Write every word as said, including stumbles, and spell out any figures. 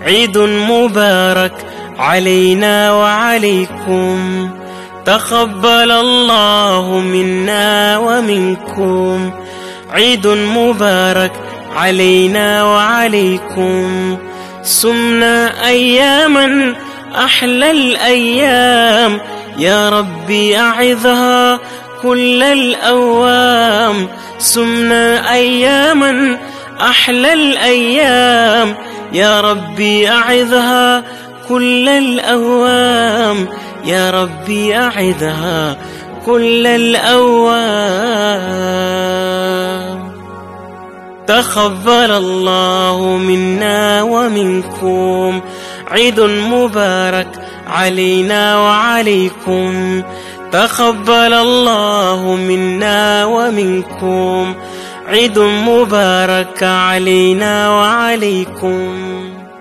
عيد مبارك علينا وعليكم، تقبل الله منا ومنكم. عيد مبارك علينا وعليكم، سمنا أياما أحلى الأيام، يا ربي أعظها كل الأوام. سمنا أياما أحلى الأيام، يا ربي أعظها كل الأوام، يا ربي أعظها كل الأوام. تقبل الله منا ومنكم، عيد مبارك علينا وعليكم، تقبل الله منا ومنكم، عيد مبارك علينا وعليكم.